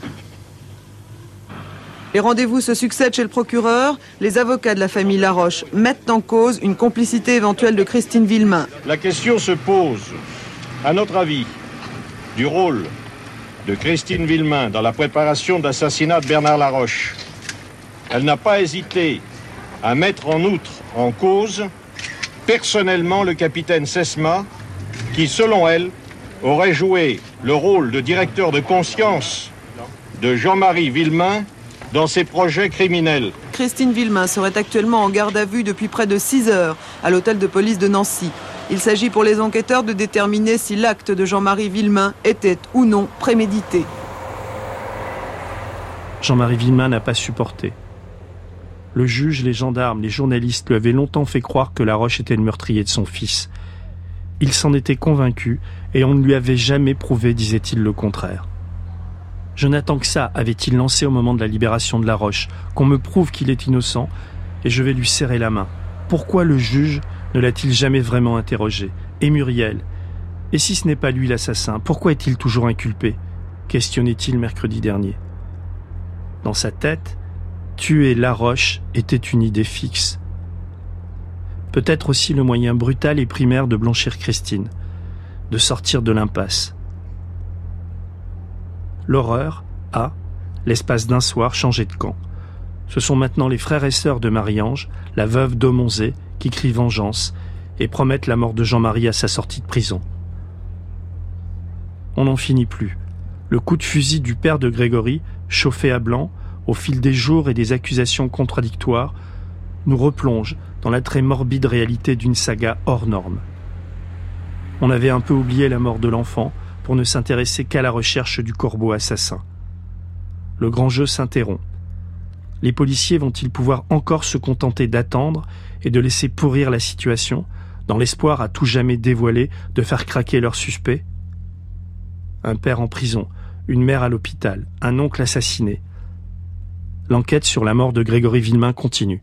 Les rendez-vous se succèdent chez le procureur. Les avocats de la famille Laroche mettent en cause une complicité éventuelle de Christine Villemain.
La question se pose, à notre avis, du rôle de Christine Villemain dans la préparation de l'assassinat de Bernard Laroche. Elle n'a pas hésité à mettre en outre en cause personnellement le capitaine Sesma, qui, selon elle, aurait joué le rôle de directeur de conscience de Jean-Marie Villemain dans ses projets criminels.
Christine Villemain serait actuellement en garde à vue depuis près de 6 heures à l'hôtel de police de Nancy. Il s'agit pour les enquêteurs de déterminer si l'acte de Jean-Marie Villemain était ou non prémédité.
Jean-Marie Villemain n'a pas supporté. Le juge, les gendarmes, les journalistes lui avaient longtemps fait croire que Laroche était le meurtrier de son fils. Il s'en était convaincu et on ne lui avait jamais prouvé, disait-il, le contraire. Je n'attends que ça, avait-il lancé au moment de la libération de Laroche, qu'on me prouve qu'il est innocent et je vais lui serrer la main. Pourquoi le juge ne l'a-t-il jamais vraiment interrogé? Et Muriel? Et si ce n'est pas lui l'assassin, pourquoi est-il toujours inculpé? Questionnait-il mercredi dernier. Dans sa tête, tuer Laroche était une idée fixe. Peut-être aussi le moyen brutal et primaire de blanchir Christine, de sortir de l'impasse. L'horreur a, l'espace d'un soir, changé de camp. Ce sont maintenant les frères et sœurs de Marie-Ange, la veuve d'Aumonzé, qui crient vengeance et promettent la mort de Jean-Marie à sa sortie de prison. On n'en finit plus. Le coup de fusil du père de Grégory, chauffé à blanc, au fil des jours et des accusations contradictoires, nous replonge dans la très morbide réalité d'une saga hors norme. On avait un peu oublié la mort de l'enfant pour ne s'intéresser qu'à la recherche du corbeau assassin. Le grand jeu s'interrompt. Les policiers vont-ils pouvoir encore se contenter d'attendre et de laisser pourrir la situation, dans l'espoir à tout jamais dévoilé de faire craquer leurs suspects? Un père en prison, une mère à l'hôpital, un oncle assassiné. L'enquête sur la mort de Grégory Villemain continue.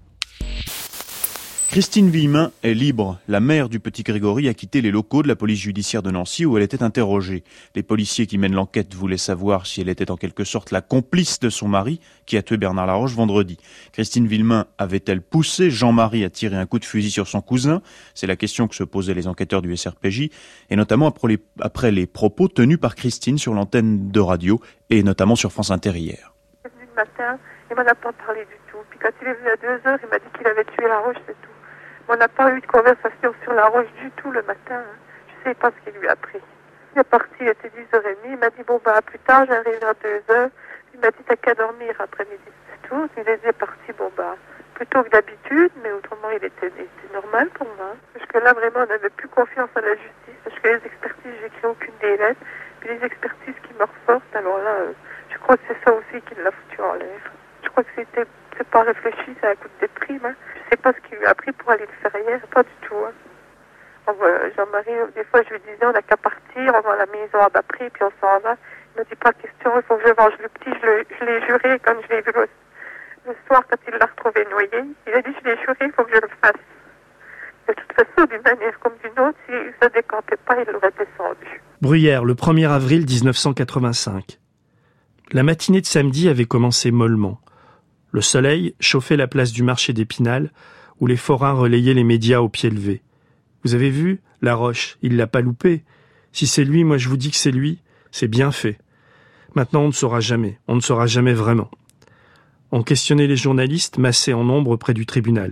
Christine Villemain est libre. La mère du petit Grégory a quitté les locaux de la police judiciaire de Nancy où elle était interrogée. Les policiers qui mènent l'enquête voulaient savoir si elle était en quelque sorte la complice de son mari qui a tué Bernard Laroche vendredi. Christine Villemain avait-elle poussé Jean-Marie à tirer un coup de fusil sur son cousin? C'est la question que se posaient les enquêteurs du SRPJ, et notamment après les propos tenus par Christine sur l'antenne de radio et notamment sur France Inter hier.
Il est venu le matin, il m'en a pas parlé du tout. Puis quand il est venu à 2 heures, il m'a dit qu'il avait tué Laroche, c'est tout. On n'a pas eu de conversation sur Laroche du tout le matin. Je ne sais pas ce qu'il lui a pris. Il est parti, il était 10h30. Il m'a dit, bon, bah, plus tard, j'arrive à 2h. Il m'a dit, t'as qu'à dormir après-midi. C'est tout. Il est parti, bon, bah, plus tôt que d'habitude, mais autrement, il était normal pour moi. Parce que là, vraiment, on n'avait plus confiance à la justice. Parce que les expertises, j'écris aucune des lettres. Puis les expertises qui me ressortent, alors là, je crois que c'est ça aussi qui l'a foutu en l'air. Je crois que c'est pas réfléchi, c'est un coup de déprime. Hein. Je sais pas ce qu'il lui a pris pour aller le faire hier, pas du tout. Hein. Jean-Marie, des fois je lui disais on n'a qu'à partir, on va à la maison à bas prix, puis on s'en va. Il m'a dit pas question, il faut que je mange le petit, je l'ai juré quand je l'ai vu le soir quand il l'a retrouvé noyé. Il a dit je l'ai juré, il faut que je le fasse. De toute façon, d'une manière comme d'une autre, s'il ne se décampait pas, il l'aurait descendu.
Bruyères, le 1er avril 1985. La matinée de samedi avait commencé mollement. Le soleil chauffait la place du marché d'Épinal, où les forains relayaient les médias au pied levé. Vous avez vu, Laroche, il l'a pas loupé. Si c'est lui, moi je vous dis que c'est lui, c'est bien fait. Maintenant on ne saura jamais vraiment. On questionnait les journalistes massés en nombre près du tribunal.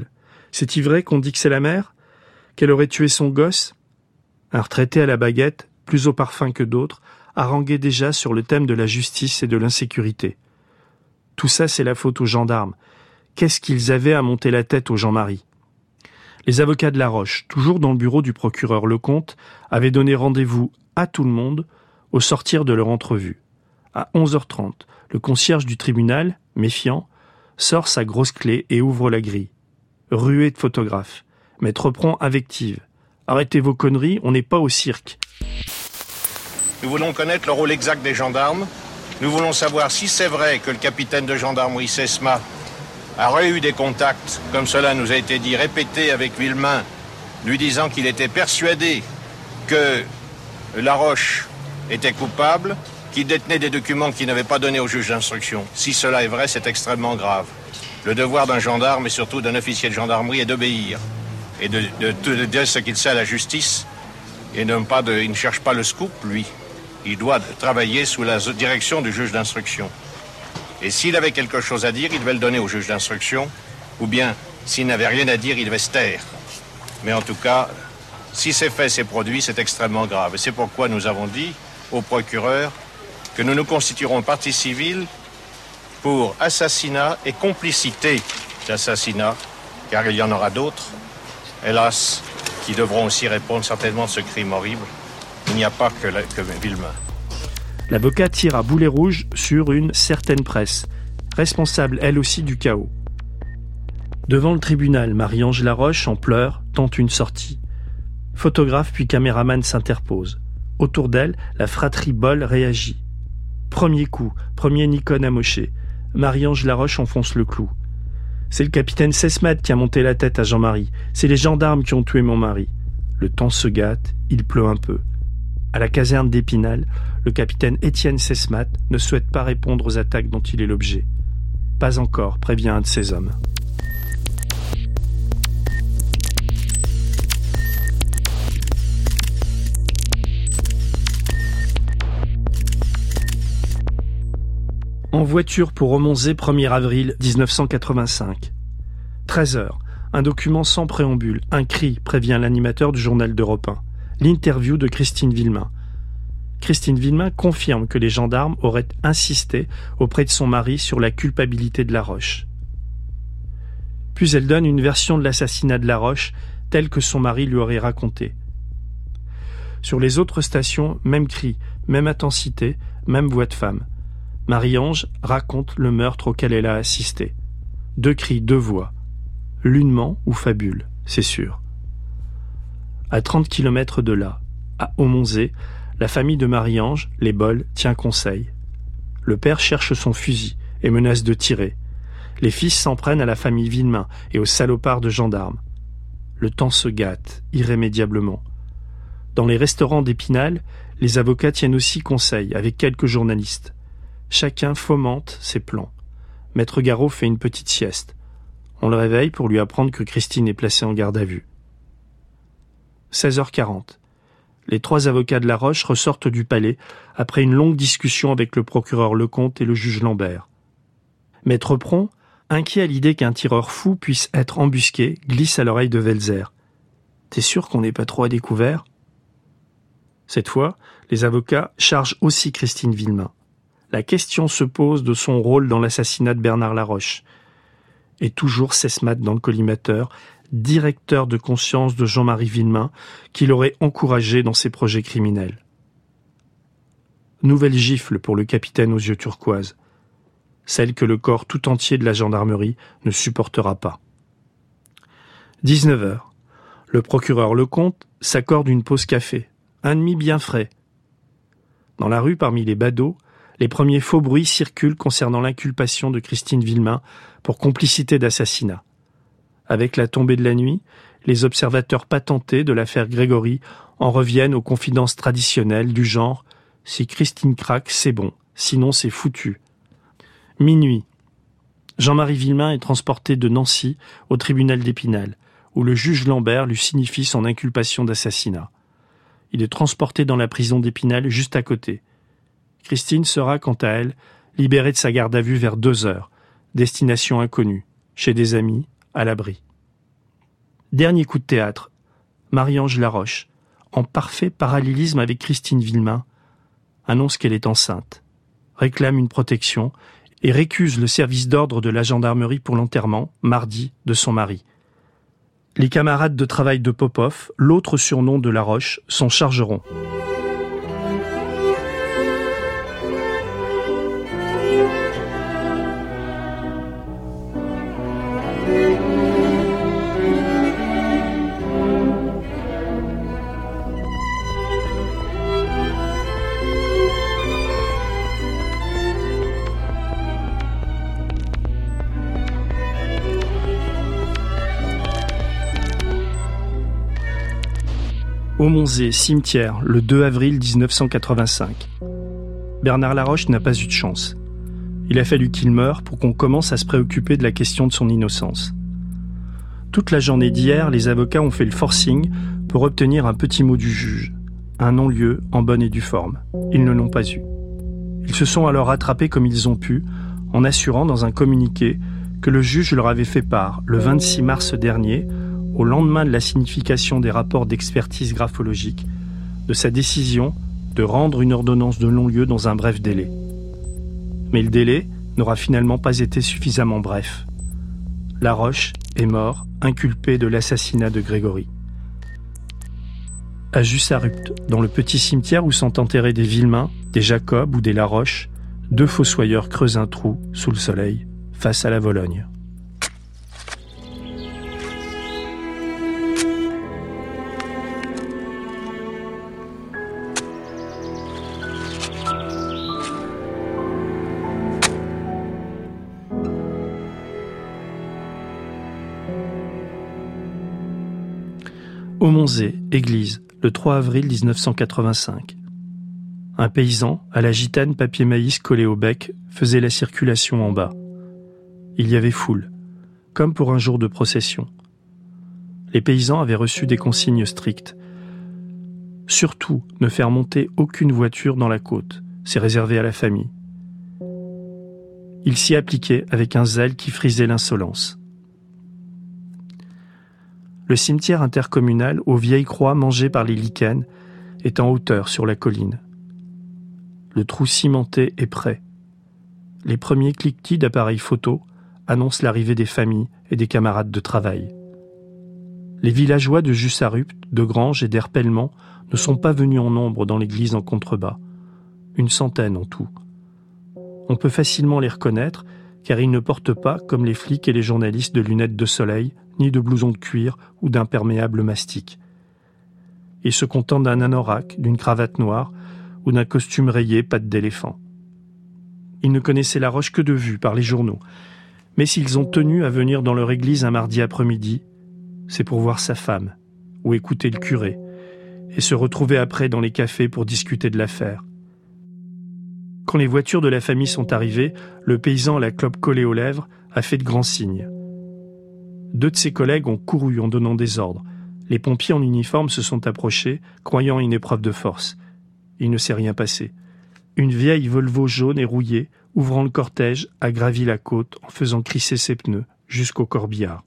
C'est-il vrai qu'on dit que c'est la mère? Qu'elle aurait tué son gosse? Un retraité à la baguette, plus au parfum que d'autres, haranguait déjà sur le thème de la justice et de l'insécurité. Tout ça, c'est la faute aux gendarmes. Qu'est-ce qu'ils avaient à monter la tête au Jean-Marie? Les avocats de La Roche, toujours dans le bureau du procureur Lecomte, avaient donné rendez-vous à tout le monde au sortir de leur entrevue. À 11h30, le concierge du tribunal, méfiant, sort sa grosse clé et ouvre la grille. Ruée de photographes. Maître Pron invective. Arrêtez vos conneries, on n'est pas au cirque.
Nous voulons connaître le rôle exact des gendarmes. Nous voulons savoir si c'est vrai que le capitaine de gendarmerie Sesma aurait eu des contacts, comme cela nous a été dit, répétés avec Villemain, lui disant qu'il était persuadé que Laroche était coupable, qu'il détenait des documents qu'il n'avait pas donnés au juge d'instruction. Si cela est vrai, c'est extrêmement grave. Le devoir d'un gendarme et surtout d'un officier de gendarmerie est d'obéir et de dire ce qu'il sait à la justice et il ne cherche pas le scoop, lui. Il doit travailler sous la direction du juge d'instruction. Et s'il avait quelque chose à dire, il devait le donner au juge d'instruction, ou bien, s'il n'avait rien à dire, il devait se taire. Mais en tout cas, si ces faits, ces produits, c'est extrêmement grave. Et c'est pourquoi nous avons dit au procureur que nous nous constituerons partie civile pour assassinat et complicité d'assassinat, car il y en aura d'autres, hélas, qui devront aussi répondre certainement de ce crime horrible. Il n'y a pas que Villemain.
L'avocat tire à boulet rouge sur une certaine presse, responsable elle aussi du chaos. Devant le tribunal, Marie-Ange Laroche, en pleurs, tente une sortie. Photographe puis caméraman s'interposent. Autour d'elle, la fratrie Boll réagit. Premier coup, premier Nikon amoché. Marie-Ange Laroche enfonce le clou. C'est le capitaine Sesmat qui a monté la tête à Jean-Marie. C'est les gendarmes qui ont tué mon mari. Le temps se gâte, il pleut un peu. À la caserne d'Épinal, le capitaine Étienne Sesmat ne souhaite pas répondre aux attaques dont il est l'objet. Pas encore, prévient un de ses hommes. En voiture pour Aumontzey, 1er avril 1985. 13h. Un document sans préambule, un cri, prévient l'animateur du journal d'Europe 1. L'interview de Christine Villemain. Christine Villemain confirme que les gendarmes auraient insisté auprès de son mari sur la culpabilité de Laroche. Puis elle donne une version de l'assassinat de Laroche telle que son mari lui aurait raconté. Sur les autres stations, même cri, même intensité, même voix de femme. Marie-Ange raconte le meurtre auquel elle a assisté. 2 cris, 2 voix. L'une ment ou fabule, c'est sûr. À 30 km de là, à Aumontzey, la famille de Marie-Ange, les Boll, tient conseil. Le père cherche son fusil et menace de tirer. Les fils s'en prennent à la famille Villemain et aux salopards de gendarmes. Le temps se gâte, irrémédiablement. Dans les restaurants d'Épinal, les avocats tiennent aussi conseil avec quelques journalistes. Chacun fomente ses plans. Maître Garot fait une petite sieste. On le réveille pour lui apprendre que Christine est placée en garde à vue. 16h40. Les 3 avocats de La Roche ressortent du palais après une longue discussion avec le procureur Lecomte et le juge Lambert. Maître Pron, inquiet à l'idée qu'un tireur fou puisse être embusqué, glisse à l'oreille de Welzer. « T'es sûr qu'on n'est pas trop à découvert ?» Cette fois, les avocats chargent aussi Christine Villemain. La question se pose de son rôle dans l'assassinat de Bernard Laroche. Et toujours Sesmat dans le collimateur, directeur de conscience de Jean-Marie Villemain, qui l'aurait encouragé dans ses projets criminels. Nouvelle gifle pour le capitaine aux yeux turquoises. Celle que le corps tout entier de la gendarmerie ne supportera pas. 19h. Le procureur Lecomte s'accorde une pause café. Un demi bien frais. Dans la rue, parmi les badauds, les premiers faux bruits circulent concernant l'inculpation de Christine Villemain pour complicité d'assassinat. Avec la tombée de la nuit, les observateurs patentés de l'affaire Grégory en reviennent aux confidences traditionnelles du genre « si Christine craque, c'est bon, sinon c'est foutu ». Minuit. Jean-Marie Villemain est transporté de Nancy au tribunal d'Épinal, où le juge Lambert lui signifie son inculpation d'assassinat. Il est transporté dans la prison d'Épinal juste à côté. Christine sera, quant à elle, libérée de sa garde à vue vers 2h, destination inconnue, chez des amis, à l'abri. Dernier coup de théâtre. Marie-Ange Laroche, en parfait parallélisme avec Christine Villemain, annonce qu'elle est enceinte, réclame une protection et récuse le service d'ordre de la gendarmerie pour l'enterrement, mardi, de son mari. Les camarades de travail de Popov, l'autre surnom de Laroche, s'en chargeront. Aumonzé, cimetière, le 2 avril 1985. Bernard Laroche n'a pas eu de chance. Il a fallu qu'il meure pour qu'on commence à se préoccuper de la question de son innocence. Toute la journée d'hier, les avocats ont fait le forcing pour obtenir un petit mot du juge, un non-lieu en bonne et due forme. Ils ne l'ont pas eu. Ils se sont alors rattrapés comme ils ont pu, en assurant dans un communiqué que le juge leur avait fait part, le 26 mars dernier, au lendemain de la signification des rapports d'expertise graphologique, de sa décision de rendre une ordonnance de non-lieu dans un bref délai. Mais le délai n'aura finalement pas été suffisamment bref. Laroche est mort, inculpé de l'assassinat de Grégory. À Jussarupt, dans le petit cimetière où sont enterrés des Villemain, des Jacob ou des Laroche, 2 fossoyeurs creusent un trou sous le soleil, face à la Vologne. Aumonzé, église, le 3 avril 1985. Un paysan, à la gitane papier maïs collé au bec, faisait la circulation en bas. Il y avait foule, comme pour un jour de procession. Les paysans avaient reçu des consignes strictes. Surtout, ne faire monter aucune voiture dans la côte, c'est réservé à la famille. Ils s'y appliquaient avec un zèle qui frisait l'insolence. Le cimetière intercommunal aux vieilles croix mangées par les lichens est en hauteur sur la colline. Le trou cimenté est prêt. Les premiers cliquetis d'appareils photo annoncent l'arrivée des familles et des camarades de travail. Les villageois de Jussarupt, de Grange et d'Erpellement ne sont pas venus en nombre dans l'église en contrebas. 100 en tout. On peut facilement les reconnaître car ils ne portent pas, comme les flics et les journalistes, de lunettes de soleil, ni de blousons de cuir ou d'imperméables mastic. Ils se contentent d'un anorak, d'une cravate noire ou d'un costume rayé pattes d'éléphant. Ils ne connaissaient Laroche que de vue par les journaux, mais s'ils ont tenu à venir dans leur église un mardi après-midi, c'est pour voir sa femme ou écouter le curé et se retrouver après dans les cafés pour discuter de l'affaire. Quand les voitures de la famille sont arrivées, le paysan à la clope collée aux lèvres a fait de grands signes. 2 de ses collègues ont couru en donnant des ordres. Les pompiers en uniforme se sont approchés, croyant à une épreuve de force. Il ne s'est rien passé. Une vieille Volvo jaune et rouillée, ouvrant le cortège, a gravi la côte en faisant crisser ses pneus jusqu'au corbillard.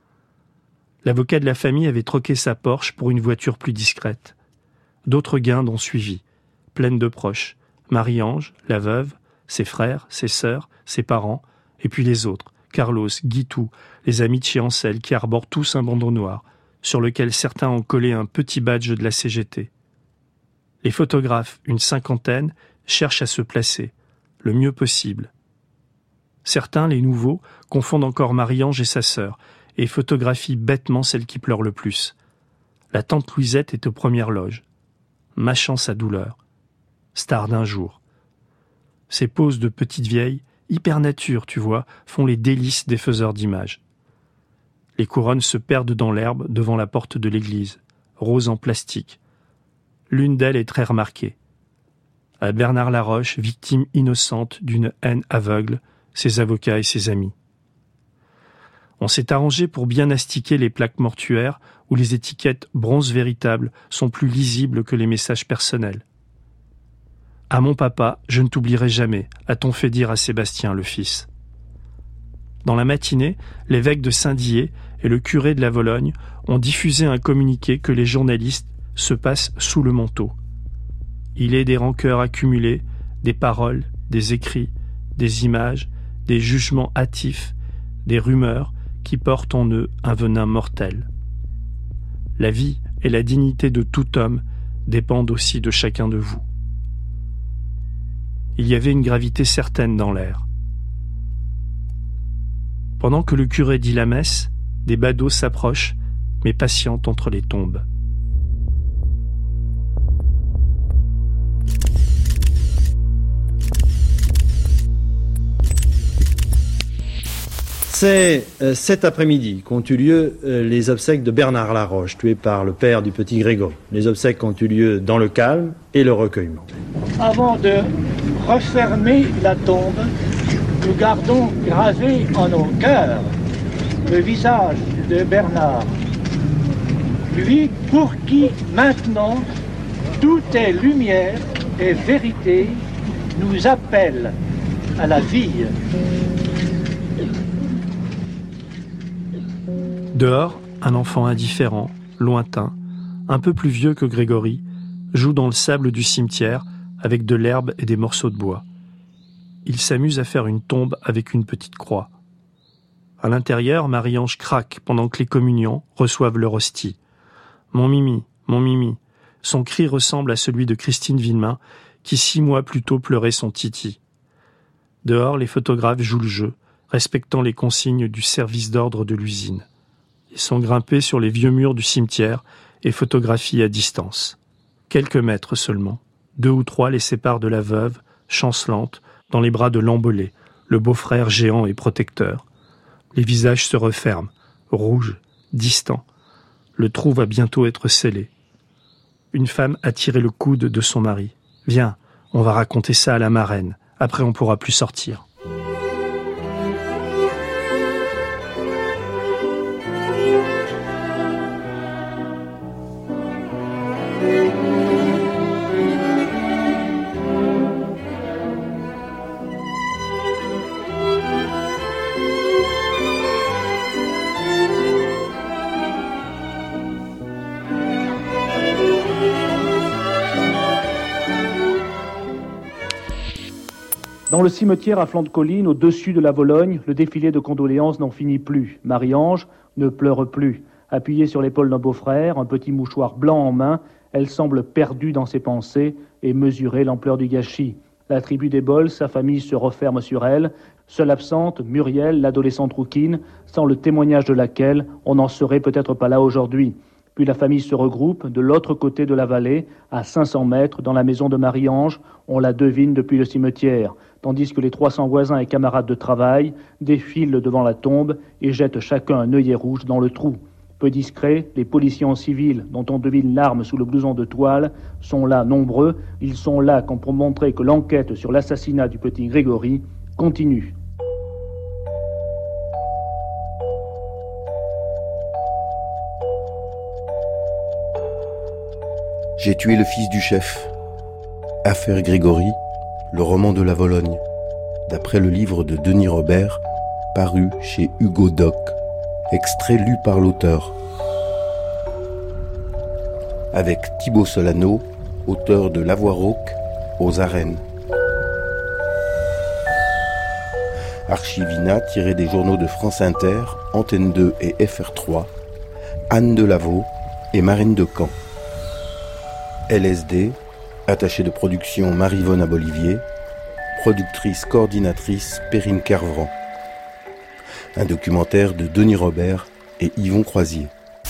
L'avocat de la famille avait troqué sa Porsche pour une voiture plus discrète. D'autres guindes ont suivi, pleines de proches. Marie-Ange, la veuve, ses frères, ses sœurs, ses parents, et puis les autres, Carlos, Guitou, les amis de chez Ansel qui arborent tous un bandeau noir, sur lequel certains ont collé un petit badge de la CGT. Les photographes, 50, cherchent à se placer, le mieux possible. Certains, les nouveaux, confondent encore Marie-Ange et sa sœur, et photographient bêtement celle qui pleure le plus. La tante Louisette est aux premières loges, mâchant sa douleur. Star d'un jour. Ces poses de petite vieille, hyper nature, tu vois, font les délices des faiseurs d'images. Les couronnes se perdent dans l'herbe devant la porte de l'église, rose en plastique. L'une d'elles est très remarquée. À Bernard Laroche, victime innocente d'une haine aveugle, ses avocats et ses amis. On s'est arrangé pour bien astiquer les plaques mortuaires où les étiquettes bronze véritable sont plus lisibles que les messages personnels. À mon papa, je ne t'oublierai jamais, a-t-on fait dire à Sébastien, le fils. Dans la matinée, l'évêque de Saint-Dié et le curé de la Vologne ont diffusé un communiqué que les journalistes se passent sous le manteau. Il est des rancœurs accumulées, des paroles, des écrits, des images, des jugements hâtifs, des rumeurs qui portent en eux un venin mortel. La vie et la dignité de tout homme dépendent aussi de chacun de vous. Il y avait une gravité certaine dans l'air. Pendant que le curé dit la messe, des badauds s'approchent, mais patientent entre les tombes.
C'est cet après-midi qu'ont eu lieu les obsèques de Bernard Laroche, tué par le père du petit Grégory. Les obsèques ont eu lieu dans le calme et le recueillement.
Avant de refermer la tombe, nous gardons gravé en nos cœurs le visage de Bernard. Lui pour qui maintenant tout est lumière et vérité, nous appelle à la vie.
Dehors, un enfant indifférent, lointain, un peu plus vieux que Grégory, joue dans le sable du cimetière avec de l'herbe et des morceaux de bois. Il s'amuse à faire une tombe avec une petite croix. À l'intérieur, Marie-Ange craque pendant que les communiants reçoivent leur hostie. « Mon Mimi, mon Mimi !» Son cri ressemble à celui de Christine Villemain, qui 6 mois plus tôt pleurait son Titi. Dehors, les photographes jouent le jeu, respectant les consignes du service d'ordre de l'usine. Ils sont grimpés sur les vieux murs du cimetière et photographient à distance. Quelques mètres seulement. 2 ou 3 les séparent de la veuve, chancelante, dans les bras de l'embolé, le beau-frère géant et protecteur. Les visages se referment, rouges, distants. Le trou va bientôt être scellé. Une femme a tiré le coude de son mari. « Viens, on va raconter ça à la marraine. Après, on pourra plus sortir. »
Dans le cimetière à flanc de colline, au-dessus de la Vologne, le défilé de condoléances n'en finit plus. Marie-Ange ne pleure plus. Appuyée sur l'épaule d'un beau-frère, un petit mouchoir blanc en main, elle semble perdue dans ses pensées et mesurer l'ampleur du gâchis. La tribu des Bols, sa famille se referme sur elle. Seule absente, Muriel, l'adolescente rouquine, sans le témoignage de laquelle on n'en serait peut-être pas là aujourd'hui. Puis la famille se regroupe de l'autre côté de la vallée, à 500 mètres, dans la maison de Marie-Ange. On la devine depuis le cimetière, tandis que les 300 voisins et camarades de travail défilent devant la tombe et jettent chacun un œillet rouge dans le trou. Peu discrets, les policiers en civil, dont on devine l'arme sous le blouson de toile, sont là nombreux. Ils sont là comme pour montrer que l'enquête sur l'assassinat du petit Grégory continue.
J'ai tué le fils du chef. Affaire Grégory, le roman de la Vologne, d'après le livre de Denis Robert, paru chez Hugo Doc, extrait lu par l'auteur. Avec Thibaut Solano, auteur de La Voix rauque aux arènes. Archivina tiré des journaux de France Inter, Antenne 2 et FR3, Anne Delaveau et Marine de Caen. LSD, attachée de production Marie-Vonne Abolivier, productrice coordinatrice Perrine Kervran. Un documentaire de Denis Robert et Yvon Croisier.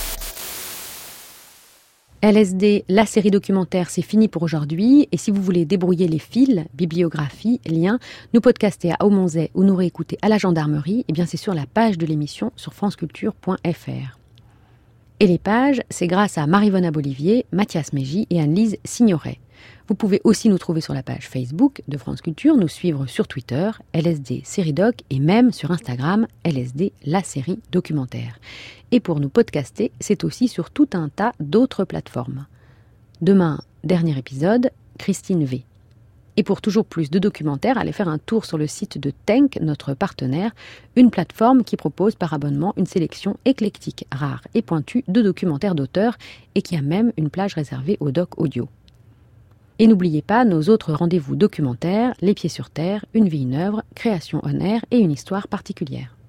LSD, la série documentaire, c'est fini pour aujourd'hui. Et si vous voulez débrouiller les fils, bibliographie, liens, nous podcaster à Aumonzey ou nous réécouter à la gendarmerie, eh bien c'est sur la page de l'émission sur franceculture.fr. Et les pages, c'est grâce à Marie-Vonne Abolivier, Mathias Mégy et Anne-Lise Signoret. Vous pouvez aussi nous trouver sur la page Facebook de France Culture, nous suivre sur Twitter, LSD Série Doc, et même sur Instagram, LSD La Série Documentaire. Et pour nous podcaster, c'est aussi sur tout un tas d'autres plateformes. Demain, dernier épisode, Christine V. Et pour toujours plus de documentaires, allez faire un tour sur le site de Tenk, notre partenaire, une plateforme qui propose par abonnement une sélection éclectique, rare et pointue de documentaires d'auteurs et qui a même une plage réservée aux docs audio. Et n'oubliez pas nos autres rendez-vous documentaires, Les Pieds sur Terre, Une vie, une œuvre, Création on air et une histoire particulière.